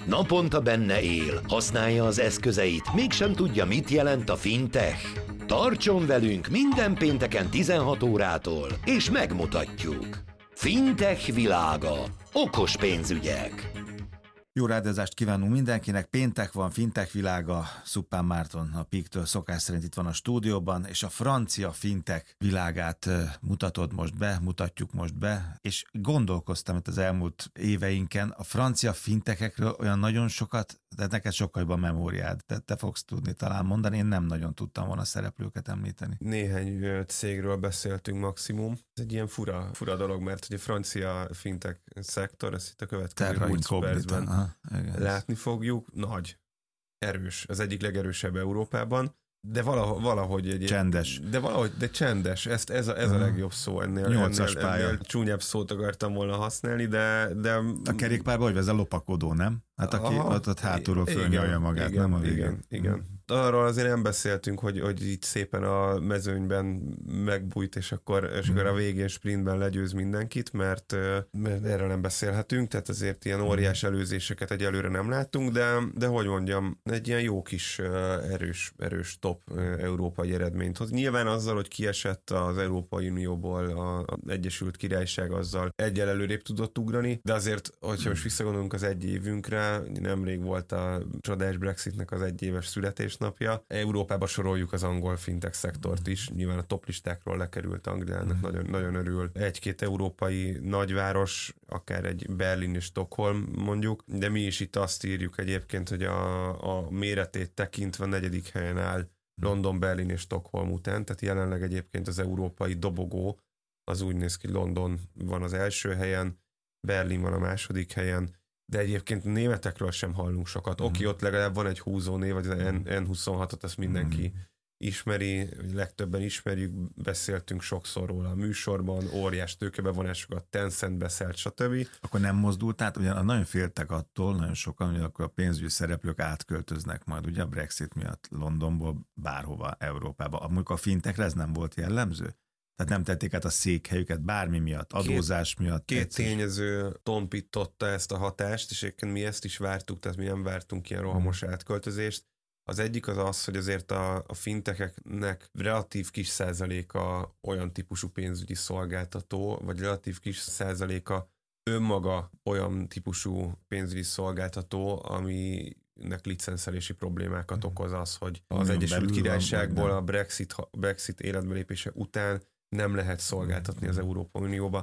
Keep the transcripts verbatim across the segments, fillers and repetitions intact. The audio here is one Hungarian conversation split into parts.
Naponta benne él, használja az eszközeit, mégsem tudja, mit jelent a fintech. Tartson velünk minden pénteken tizenhat órától, és megmutatjuk. Fintech világa. Okos pénzügyek. Jó rádiózást kívánunk mindenkinek, péntek van, fintech világa, Szuppán Márton a Píktől szokás szerint itt van a stúdióban, és a francia fintech világát mutatod most be, mutatjuk most be, és gondolkoztam itt az elmúlt éveinken, a francia fintechekről olyan nagyon sokat, de neked sokkal jobban memóriád, te, te fogsz tudni talán mondani, én nem nagyon tudtam volna szereplőket említeni. Néhány cégről beszéltünk maximum. Ez egy ilyen fura, fura dolog, mert hogy a francia fintech szektor, ezt itt a következő húsz percben látni fogjuk, nagy, erős, az egyik legerősebb Európában, de valahogy, valahogy egy... Csendes. De valahogy, de csendes, Ezt, ez, a, ez a legjobb szó ennél. Nyolcas ennél, pálya. ennél csúnyább szót akartam volna használni, de... de a kerékpárban, hogy vezet lopakodó, nem? Hát aki aha, ott, ott hátulról fölnyalja magát, igen, nem a végén. Igen, igen. Arról azért nem beszéltünk, hogy, hogy itt szépen a mezőnyben megbújt, és akkor, és akkor a végén sprintben legyőz mindenkit, mert, mert erről nem beszélhetünk, tehát azért ilyen óriás előzéseket egyelőre nem láttunk, de, de hogy mondjam, egy ilyen jó kis erős, erős top európai eredményt hoz. Nyilván azzal, hogy kiesett az Európai Unióból az Egyesült Királyság, azzal egyel előrébb tudott ugrani, de azért, hogyha most visszagondolunk az egy évünkre, nemrég volt a csodás Brexitnek az egyéves születés napja. Európába soroljuk az angol fintech szektort is. Nyilván a top listákról lekerült Angliának, mm. nagyon, nagyon örül. Egy-két európai nagyváros, akár egy Berlin és Stockholm mondjuk, de mi is itt azt írjuk egyébként, hogy a, a méretét tekintve negyedik helyen áll London, Berlin és Stockholm után, tehát jelenleg egyébként az európai dobogó az úgy néz ki, London van az első helyen, Berlin van a második helyen, de egyébként németekről sem hallunk sokat. Mm. Oké, ott legalább van egy húzónév, vagy az en huszonhatot, azt mindenki mm. ismeri, legtöbben ismerjük, beszéltünk sokszor róla a műsorban, óriás tőkebevonásokat, Tencent beszélt, stb. Akkor nem mozdult át, ugyan nagyon féltek attól, nagyon sokan, hogy akkor a pénzügyi szereplők átköltöznek majd, ugye a Brexit miatt Londonból bárhova Európába. Amikor a fintekre ez nem volt jellemző? Tehát nem tették át a székhelyüket bármi miatt, adózás két, miatt. Két egyszer. Tényező tompította ezt a hatást, és egyébként mi ezt is vártuk, tehát mi nem vártunk ilyen rohamos átköltözést. Az egyik az az, hogy azért a, a fintecheknek relatív kis százaléka olyan típusú pénzügyi szolgáltató, vagy relatív kis százaléka önmaga olyan típusú pénzügyi szolgáltató, ami nek licenszelési problémákat okoz az, hogy az Unión Egyesült Királyságból van, a Brexit, Brexit életbelépése után nem lehet szolgáltatni az Európai Unióba.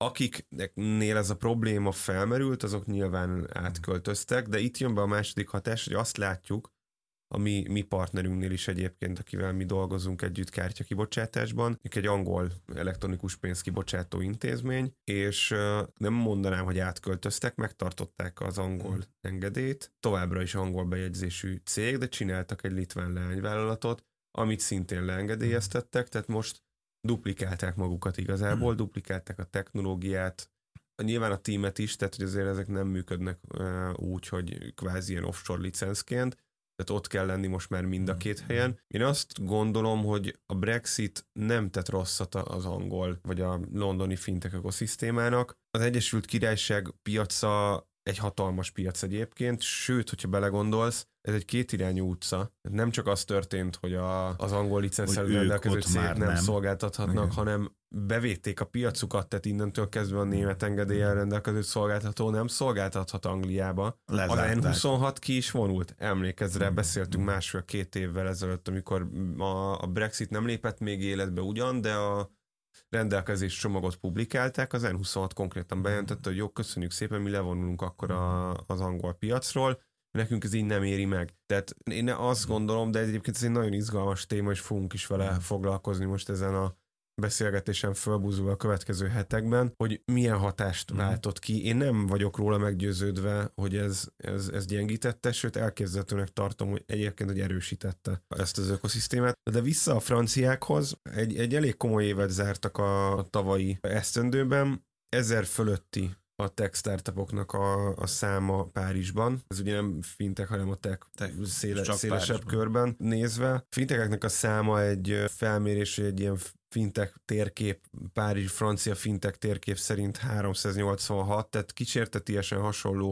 Akiknél ez a probléma felmerült, azok nyilván átköltöztek, de itt jön be a második hatás, hogy azt látjuk, a mi, mi partnerünknél is egyébként, akivel mi dolgozunk együtt kártyakibocsátásban, egy angol elektronikus pénzkibocsátó intézmény, és nem mondanám, hogy átköltöztek, megtartották az angol engedélyt, továbbra is angol bejegyzésű cég, de csináltak egy litván leányvállalatot, amit szintén leengedélyeztettek, tehát most duplikálták magukat igazából, duplikálták a technológiát, nyilván a tímet is, tehát hogy azért ezek nem működnek úgy, hogy kvázi ilyen offshore licenszként, tehát ott kell lenni most már mind a két helyen. Én azt gondolom, hogy a Brexit nem tett rosszat az angol vagy a londoni fintech ökoszisztémának. Az Egyesült Királyság piaca egy hatalmas piac egyébként, sőt, hogyha belegondolsz, ez egy kétirányú utca. Nem csak az történt, hogy a, az angol licenszelő rendelkező cégek nem, nem szolgáltathatnak, igen, hanem bevédték a piacukat, tehát innentől kezdve a német engedéllyel rendelkező szolgáltató nem szolgáltathat Angliába. Lezárták. Az en huszonhat ki is vonult. Emlékezz rá, beszéltünk másfél-két évvel ezelőtt, amikor a, a Brexit nem lépett még életbe ugyan, de a rendelkezés csomagot publikálták, az en huszonhat konkrétan bejelentette, hogy jó, köszönjük szépen, mi levonulunk akkor a, az angol piacról, nekünk ez így nem éri meg. Tehát én azt gondolom, de egyébként ez egy nagyon izgalmas téma, és fogunk is vele foglalkozni most ezen a beszélgetésen fölbúzul a következő hetekben, hogy milyen hatást váltott ki. Én nem vagyok róla meggyőződve, hogy ez, ez, ez gyengítette, sőt elképzelhetőnek tartom, hogy egyébként, hogy erősítette ezt az ökoszisztémát. De vissza a franciákhoz, egy, egy elég komoly évet zártak a, a tavalyi esztendőben, ezer fölötti a tech startupoknak a, a száma Párizsban. Ez ugye nem fintech, hanem a tech, tech széle, szélesebb Párizsban körben nézve. Fintecheknek a száma egy felmérés, egy ilyen fintech térkép, Párizs francia fintech térkép szerint háromszáznyolcvanhat, tehát kísértetiesen hasonló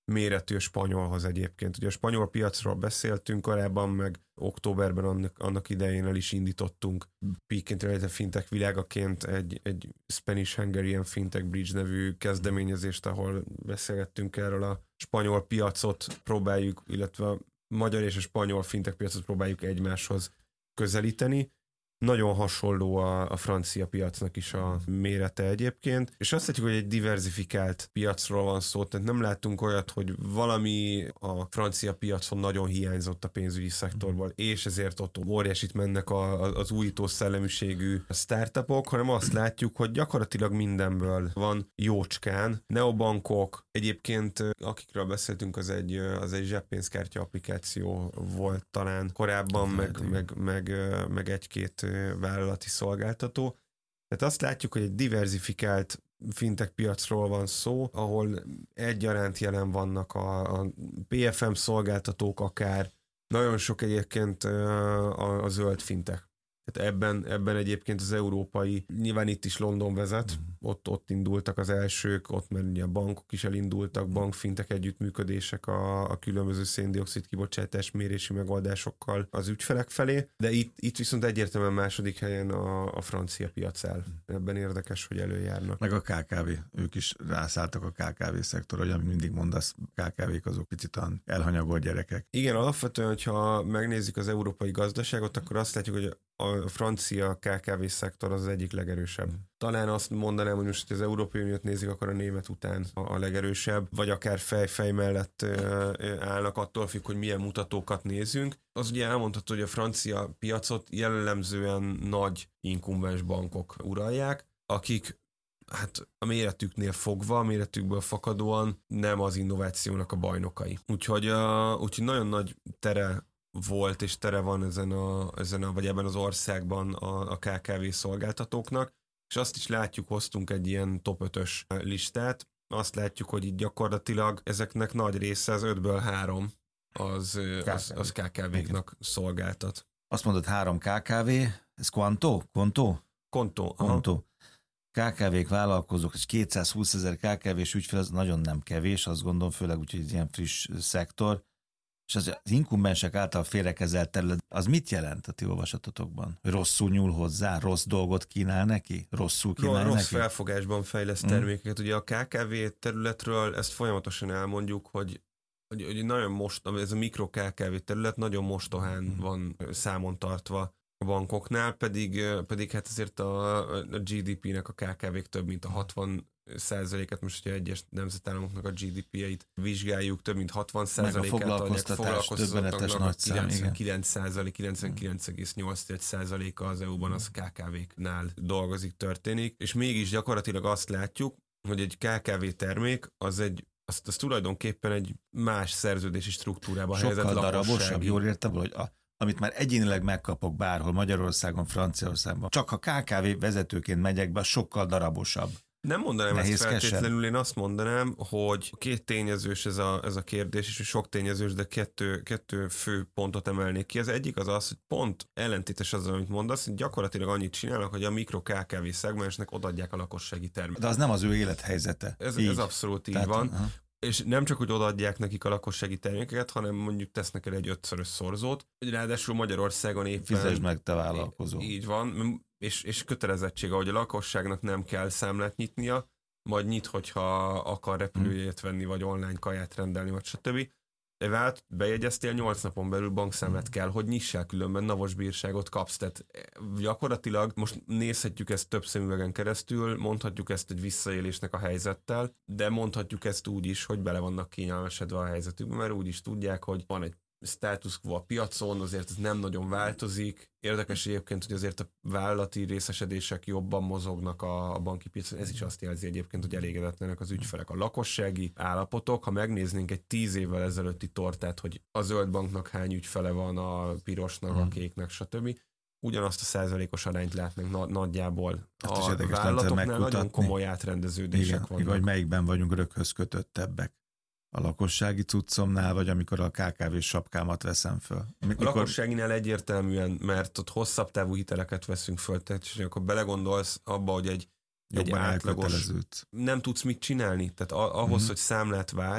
méretű a spanyolhoz egyébként. Ugye a spanyol piacról beszéltünk korábban, meg októberben annak, annak idején el is indítottunk Peak Internet Fintech világaként egy, egy Spanish-Hungarian Fintech Bridge nevű kezdeményezést, ahol beszélgettünk erről a spanyol piacot próbáljuk, illetve a magyar és a spanyol fintech piacot próbáljuk egymáshoz közelíteni. Nagyon hasonló a, a francia piacnak is a mérete egyébként, és azt látjuk, hogy egy diversifikált piacról van szó, tehát nem látunk olyat, hogy valami a francia piacon nagyon hiányzott a pénzügyi szektorból, és ezért ott óriásit mennek a, a, az újító szelleműségű startupok, hanem azt látjuk, hogy gyakorlatilag mindenből van jócskán. Neobankok, egyébként akikről beszéltünk, az egy, az egy zseppénzkártya applikáció volt talán korábban, meg, meg, meg, meg egy-két vállalati szolgáltató. Tehát azt látjuk, hogy egy diversifikált fintech piacról van szó, ahol egyaránt jelen vannak a, a pé ef em szolgáltatók akár, nagyon sok egyébként a, a zöld fintech. Tehát ebben, ebben egyébként az európai, nyilván itt is London vezet, mm. ott, ott indultak az elsők, ott mert ugye a bankok is elindultak, bankfintek együttműködések a, a különböző széndioxid kibocsátás mérési megoldásokkal az ügyfelek felé, de itt, itt viszont egyértelműen második helyen a, a francia piac áll. Ebben érdekes, hogy előjárnak. Meg a ká ká vé, ők is rászálltak a ká ká vé szektor, hogy mindig mondasz, ká ká vék azok picit olyan elhanyagolt gyerekek. Igen, alapvetően, hogyha megnézzük az európai gazdaságot, akkor azt látjuk, hogy a francia ká ká vé szektor az, az egyik legerősebb. Talán azt mondanám, hogy most, hogy az Európai Uniót nézik, akkor a német után a, a legerősebb, vagy akár fej-fej mellett állnak, attól függ, hogy milyen mutatókat nézünk. Az ugye elmondható, hogy a francia piacot jellemzően nagy inkumbens bankok uralják, akik hát a méretüknél fogva, a méretükből fakadóan nem az innovációnak a bajnokai. Úgyhogy, uh, úgyhogy nagyon nagy tere volt és tere van ezen a, ezen a vagy ebben az országban a, a ká ká vé szolgáltatók,nak és azt is látjuk, hoztunk egy ilyen top ötös listát, azt látjuk, hogy itt gyakorlatilag ezeknek nagy része, az ötből három az, az, az ká ká véknak szolgáltat. Azt mondod, három ká ká vé, ez Quanto? Quanto? Konto. Quanto. ká ká vék, vállalkozók, és kétszázhúszezer ká ká vés ügyfél, az nagyon nem kevés, azt gondolom, főleg úgy, hogy egy ilyen friss szektor. És az, az inkumbensek által félrekezelt terület, az mit jelent a ti olvasatotokban? Hogy rosszul nyúl hozzá, rossz dolgot kínál neki? Rosszul kínál Rossz neki? felfogásban fejleszt termékeket. Mm. Ugye a ká ká vé területről ezt folyamatosan elmondjuk, hogy, hogy, hogy nagyon most, ez a mikro ká ká vé terület nagyon mostohán mm. van számon tartva a bankoknál, pedig, pedig hát azért a, a gé dé pé-nek a ká ká vék több mint a hatvan százaléket, most hogyha egyes nemzetállamoknak a gé dé pé-jeit vizsgáljuk, több mint hatvan százalékát meg a foglalkoztatás döbbenetes nagy szám, kilencvenkilenc százalék, kilencvenkilenc egész nyolc százaléka az é u-ban az ká ká véknál dolgozik, történik, és mégis gyakorlatilag azt látjuk, hogy egy ká ká vé termék az egy azt, az tulajdonképpen egy más szerződési struktúrába helyezett lakossági. Sokkal darabosabb, jól értem, hogy a amit már egyénileg megkapok bárhol, Magyarországon, Franciaországban, csak ha ká ká vé vezetőként megyek be, sokkal darabosabb. Nem mondanám Nehézkesebb. ezt feltétlenül, én azt mondanám, hogy két tényezős ez a, ez a kérdés, és sok tényezős, de kettő, kettő fő pontot emelnék ki. Az egyik az az, hogy pont ellentétes azzal, amit mondasz, hogy gyakorlatilag annyit csinálnak, hogy a mikro ká ká vé szegmensnek odaadják a lakossági terméket. De az nem az ő élethelyzete. Ez, ez abszolút így Tehát, van. Aha. És nem csak, hogy odaadják nekik a lakossági termékeket, hanem mondjuk tesznek el egy ötszörös szorzót. Ráadásul Magyarországon éppen... Fizesd meg, te vállalkozó. Így van, és, és kötelezettsége, hogy a lakosságnak nem kell számlát nyitnia, majd nyit, hogyha akar repülőjét venni, vagy online kaját rendelni, vagy stb. Vált, bejegyeztél, nyolc napon belül bankszámlát kell, hogy nyissál, különben navos bírságot kapsz. Tehát gyakorlatilag most nézhetjük ezt több szemüvegen keresztül, mondhatjuk ezt egy visszaélésnek a helyzettel, de mondhatjuk ezt úgy is, hogy bele vannak kényelmesedve a helyzetükben, mert úgy is tudják, hogy van egy status quo a piacon, azért ez nem nagyon változik. Érdekes egyébként, hogy azért a vállalati részesedések jobban mozognak a, a banki piacon. Ez is azt jelzi egyébként, hogy elégedetlenek az ügyfelek. A lakossági állapotok, ha megnéznénk egy tíz évvel ezelőtti tortát, hogy a zöld banknak hány ügyfele van, a pirosnak, a kéknek, stb. Ugyanazt a százalékos arányt látnánk na- nagyjából. A vállalatoknál nagyon komoly átrendeződések igen, vannak. Vagy melyikben vagyunk röghöz kötöttebbek. A lakossági cuccomnál, vagy amikor a ká ká vé sapkámat veszem föl? Mikor... A lakosságinál egyértelműen, mert ott hosszabb távú hiteleket veszünk föl, tehát és akkor belegondolsz abba, hogy egy, egy átlagos nem tudsz mit csinálni, tehát ahhoz, mm-hmm. hogy számlát válts,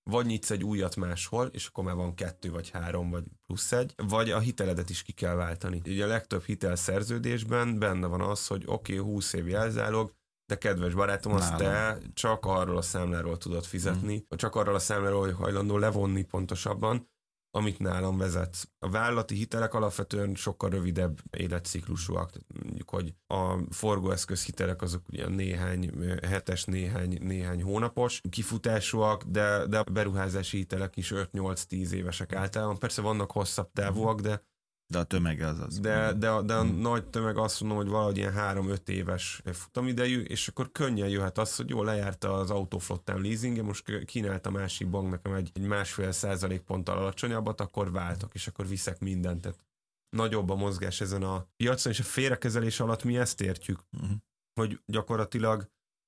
vagy nyitsz egy újat máshol, és akkor már van kettő, vagy három, vagy plusz egy, vagy a hiteledet is ki kell váltani. Ugye a legtöbb hitelszerződésben benne van az, hogy oké, okay, húsz év jelzálog, de kedves barátom, azt te csak arról a számláról tudod fizetni, hmm. csak arról a számláról, hogy hajlandó levonni pontosabban, amit nálam vezetsz. A vállalati hitelek alapvetően sokkal rövidebb életciklusúak. Mondjuk, hogy a forgóeszköz hitelek azok ugye néhány hetes, néhány, néhány hónapos kifutásúak, de, de a beruházási hitelek is öt-nyolc-tíz évesek általában. Persze vannak hosszabb távúak, de De a tömege az az. De, de, de a hmm. nagy tömeg azt mondom, hogy valahogy ilyen három-öt éves futamidejű, és akkor könnyen jöhet az, hogy jó, lejárta az autóflottám leasingje, most kínált a másik bank nekem egy, egy másfél százalék ponttal alacsonyabbat, akkor váltok, és akkor viszek mindent. Tehát nagyobb a mozgás ezen a piacon, és a félrekezelés alatt mi ezt értjük, hmm. hogy gyakorlatilag,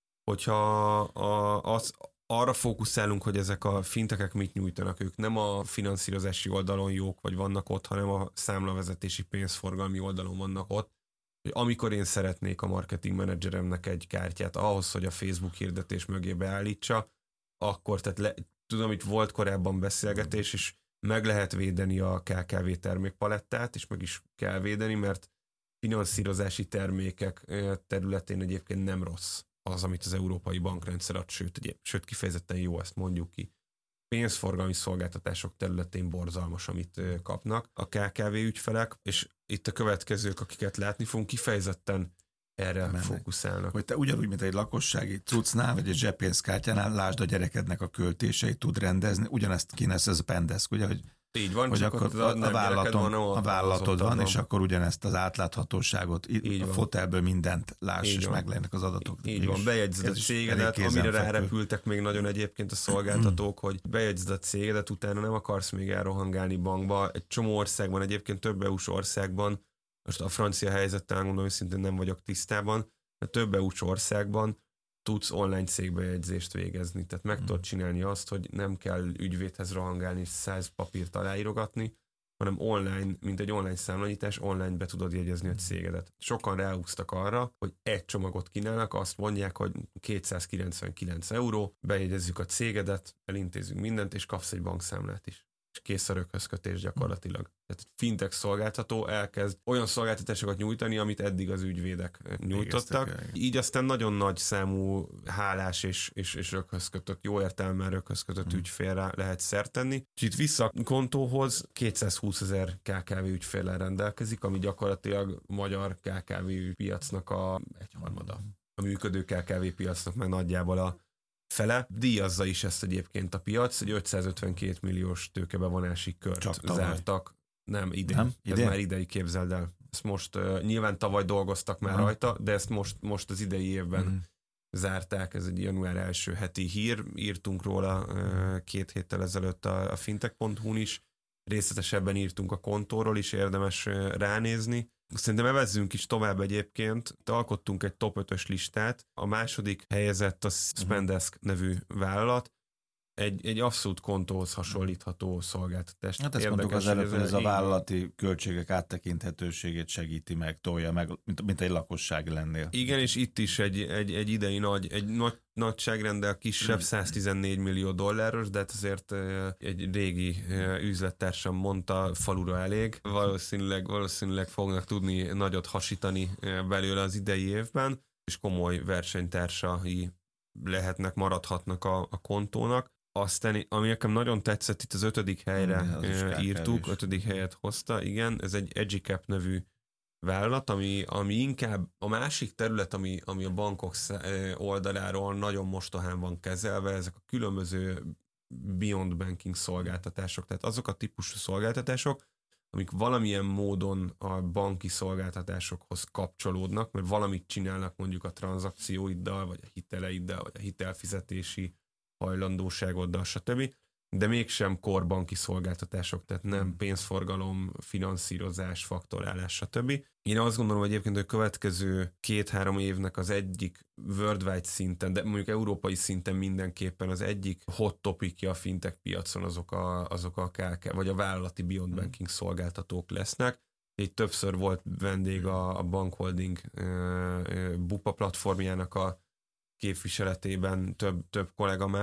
hogyha a, az arra fókuszálunk, hogy ezek a fintekek mit nyújtanak, ők nem a finanszírozási oldalon jók, vagy vannak ott, hanem a számlavezetési pénzforgalmi oldalon vannak ott, hogy amikor én szeretnék a marketing menedzseremnek egy kártyát ahhoz, hogy a Facebook hirdetés mögé beállítsa, akkor, tehát le, tudom, itt volt korábban beszélgetés, és meg lehet védeni a ká ká vé termékpalettát, és meg is kell védeni, mert finanszírozási termékek területén egyébként nem rossz az, amit az európai bankrendszer ad, sőt, egy, sőt kifejezetten jó, ezt mondjuk ki. Pénzforgalmi szolgáltatások területén borzalmas, amit kapnak a ká ká vé ügyfelek, és itt a következők, akiket látni fogunk, kifejezetten erre mennek. Fókuszálnak. Hogy te ugyanúgy, mint egy lakossági cuccnál, vagy egy zseppénzkártyánál, lásd a gyerekednek a költéseit, tud rendezni, ugyanezt kínálsz, ez a Pendesk, ugye, hogy így van, hogy akkor a, a, vállalaton, van, a vállalatod van, és akkor ugyanezt az átláthatóságot, így a fotelből mindent láss, így és van. Meglennek az adatok. Így, így van, bejegyzed a cégedet, amire rárepültek még nagyon egyébként a szolgáltatók, hogy bejegyzed a cégedet, utána nem akarsz még elrohangálni bankba. Egy csomó országban, egyébként több é u-s országban, most a francia helyzettel mondom, hogy szintén nem vagyok tisztában, de több é u-s országban tudsz online cégbejegyzést végezni. Tehát meg hmm. tudod csinálni azt, hogy nem kell ügyvédhez rohangálni és száz papírt aláírogatni, hanem online, mint egy online számlanyítás, online be tudod jegyezni a cégedet. Sokan ráhúztak arra, hogy egy csomagot kínálnak, azt mondják, hogy kétszázkilencvenkilenc euró, bejegyezzük a cégedet, elintézünk mindent, és kapsz egy bankszámlát is. És kész a röghözkötés gyakorlatilag. Tehát fintech szolgáltató elkezd olyan szolgáltatásokat nyújtani, amit eddig az ügyvédek nyújtottak. Így aztán nagyon nagy számú hálás és, és, és röghözkötött, jó értelemben röghözkötött hmm. ügyfélre lehet szert tenni. És itt vissza a kontóhoz kétszázhúszezer ká ká vé ügyféllel rendelkezik, ami gyakorlatilag magyar ká ká vé piacnak a egyharmada. A működő ká ká vé piacnak meg nagyjából a fele. Díjazza is ezt egyébként a piac, hogy ötszázötvenkét milliós tőkebevonási kört zártak. Nem, idén. Nem? idén. Ez már idei, képzeld el. Ezt most uh, nyilván tavaly dolgoztak már uh-huh. rajta, de ezt most, most az idei évben uh-huh. zárták. Ez egy január első heti hír. Írtunk róla uh, két héttel ezelőtt a, a fintech pont hu-n is. Részletesebben írtunk a kontóról is, érdemes uh, ránézni. Szerintem evezzünk is tovább egyébként. Alkottunk egy top ötös listát. A második helyezett a Spendesk nevű vállalat. Egy, egy abszolút kontóhoz hasonlítható szolgáltatást. Hát ezt mondtuk az előbb, hogy ez a vállalati költségek áttekinthetőségét segíti meg, tolja meg, mint, mint egy lakosság lennél. Igen, és itt is egy, egy, egy idei nagy, egy nagy nagyságrendel kisebb, száztizennégy millió dolláros, de hát azért egy régi üzlettársam mondta, falura elég. Valószínűleg, valószínűleg fognak tudni nagyot hasítani belőle az idei évben, és komoly versenytársai lehetnek, maradhatnak a, a kontónak. Aztán, ami nekem nagyon tetszett, itt az ötödik helyre igen, írtuk, ötödik helyet hozta, igen, ez egy EduCap nevű vállalat, ami, ami inkább a másik terület, ami, ami a bankok oldaláról nagyon mostohán van kezelve, ezek a különböző beyond banking szolgáltatások, tehát azok a típusú szolgáltatások, amik valamilyen módon a banki szolgáltatásokhoz kapcsolódnak, mert valamit csinálnak mondjuk a tranzakcióiddal, vagy a hiteleiddel, vagy a hitelfizetési hajlandóságoddal, stb., de mégsem korbanki szolgáltatások, tehát nem pénzforgalom, finanszírozás, faktorálás, stb. Én azt gondolom hogy egyébként, hogy a következő két-három évnek az egyik worldwide szinten, de mondjuk európai szinten mindenképpen az egyik hot topicja a fintech piacon azok a, azok a ká ká, vagy a vállalati beyond banking szolgáltatók lesznek. Így többször volt vendég a, a Bankholding uh, Bupa platformjának a képviseletében több, több kollega már.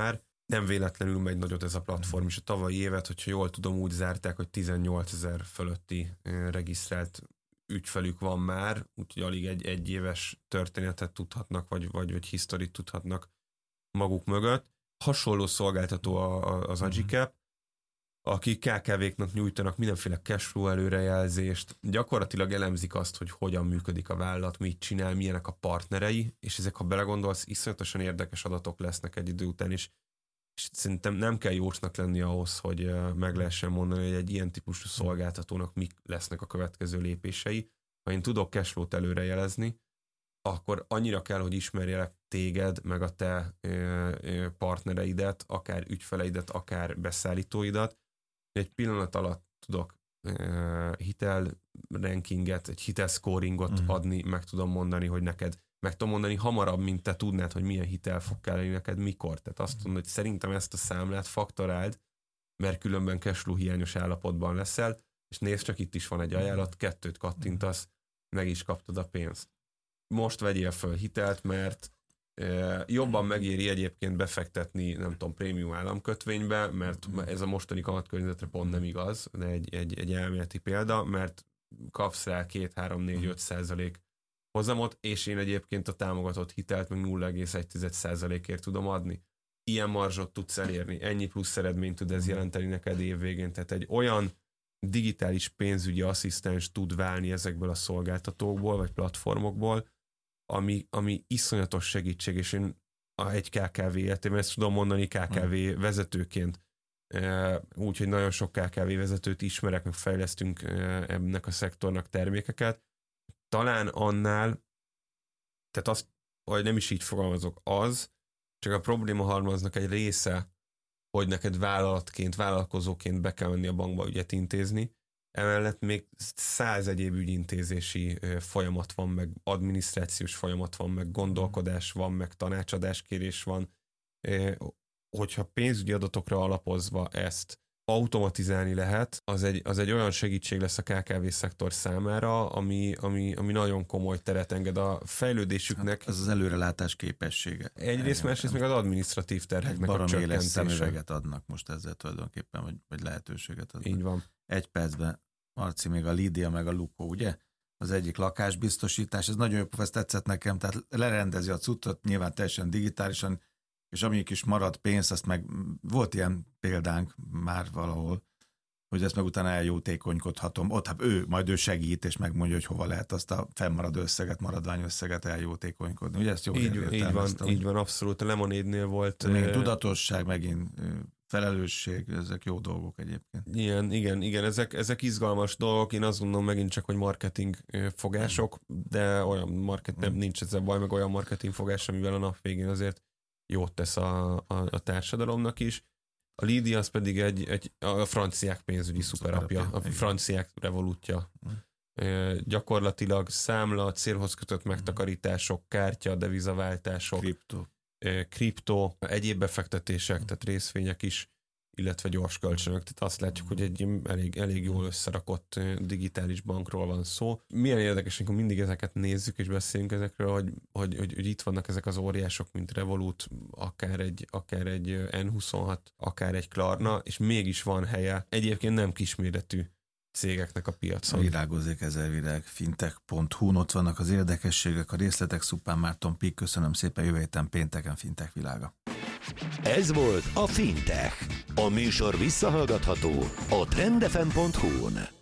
nem véletlenül megy nagyot ez a platform, és a tavalyi évet, hogyha jól tudom, úgy zárták, hogy tizennyolcezer fölötti regisztrált ügyfelük van már, úgyhogy alig egy, egy éves történetet tudhatnak, vagy, vagy, vagy historit tudhatnak maguk mögött. Hasonló szolgáltató az Agicap, akik ká ká véknak nyújtanak mindenféle cashflow előrejelzést, gyakorlatilag elemzik azt, hogy hogyan működik a vállalat, mit csinál, milyenek a partnerei, és ezek, ha belegondolsz, iszonyatosan érdekes adatok lesznek egy idő után is, és szerintem nem kell jósnak lenni ahhoz, hogy meg lehessen mondani, hogy egy ilyen típusú szolgáltatónak mik lesznek a következő lépései. Ha én tudok cashflow-t előrejelezni, akkor annyira kell, hogy ismerjelek téged, meg a te partnereidet, akár ügyfeleidet, akár beszállítóidat. Egy pillanat alatt tudok hitel rankinget, egy hitel scoringot uh-huh. adni, meg tudom mondani, hogy neked, meg tudom mondani hamarabb, mint te tudnád, hogy milyen hitel fog kelleni neked, mikor. Tehát azt mondod, hogy szerintem ezt a számlát faktoráld, mert különben cashflow hiányos állapotban leszel, és nézd, csak itt is van egy ajánlat, kettőt kattintasz, meg is kaptad a pénzt. Most vegyél föl hitelt, mert e, jobban megéri egyébként befektetni, nem tudom, prémium államkötvénybe, mert ez a mostani kamatkörnyezetre pont nem igaz, de egy, egy, egy elméleti példa, mert kapsz rá két, három, négy, öt százalék hozamot, és én egyébként a támogatott hitelt meg nulla egész egy százalékért tudom adni. Ilyen marzsot tudsz elérni, ennyi plusz eredményt tud ez jelenteni neked évvégén, tehát egy olyan digitális pénzügyi asszisztens tud válni ezekből a szolgáltatókból, vagy platformokból, ami, ami iszonyatos segítség, és én egy ká ká vé életében ezt tudom mondani ká ká vé vezetőként, úgyhogy nagyon sok ká ká vé vezetőt ismerek, meg fejlesztünk ennek a szektornak termékeket. Talán annál, tehát azt, vagy nem is így fogalmazok, az, csak a probléma halmaznak egy része, hogy neked vállalatként, vállalkozóként be kell menni a bankba ügyet intézni. Emellett még száz egyéb ügyintézési folyamat van, meg adminisztrációs folyamat van, meg gondolkodás van, meg tanácsadáskérés van. Hogyha pénzügyi adatokra alapozva ezt automatizálni lehet, az egy, az egy olyan segítség lesz a ká ká vé szektor számára, ami, ami, ami nagyon komoly teret enged a fejlődésüknek. Hát ez az előrelátás képessége. Egyrészt, másrészt meg az adminisztratív terheknek a csökkentése. Baromi éles szemüveget adnak most ezzel tulajdonképpen, vagy, vagy lehetőséget adnak. Így van. Egy percben, Marci, még a Lídia, meg a Lukó, ugye? Az egyik lakásbiztosítás, ez nagyon jó, ez tetszett nekem, tehát lerendezi a cuccot, nyilván teljesen digitálisan, és amíg is marad pénz, azt meg volt ilyen példánk már valahol, hogy ezt meg utána eljótékonykodhatom. Ott hát ő, majd ő segít, és megmondja, hogy hova lehet azt a fennmaradó összeget, maradványösszeget eljótékonykodni. Ugye ezt jól így, így van, hogy... így van, abszolút. A Lemonade-nél volt... Megint tudatosság, megint felelősség, ezek jó dolgok egyébként. Igen, igen, igen, ezek, ezek izgalmas dolgok. Én azt gondolom megint csak, hogy marketing fogások, de olyan market, nem, nincs ezzel baj, meg olyan marketing fogás, amivel a nap végén azért jót tesz a, a, a társadalomnak is. A Lídia az pedig egy, egy a franciák pénzügyi szuperapja, a franciák revolútja. E, gyakorlatilag számla, célhoz kötött megtakarítások, kártya, devizaváltások, kriptó, e, kriptó, egyéb befektetések, tehát részvények is, illetve gyors kölcsönök. Tehát azt látjuk, hogy egy elég, elég jól összerakott digitális bankról van szó. Milyen érdekes, amikor mindig ezeket nézzük és beszélünk ezekről, hogy, hogy, hogy, hogy itt vannak ezek az óriások, mint Revolut, akár egy, akár egy en huszonhat, akár egy Klarna, és mégis van helye egyébként nem kisméretű cégeknek a piacon. Virágozzék ezer virág, fintech pont hu, ott vannak az érdekességek, a részletek, Szupán Márton Pik, köszönöm szépen, jövő héten pénteken Fintech világa. Ez volt a Fintech. A műsor visszahallgatható a trendefem pont hu-n.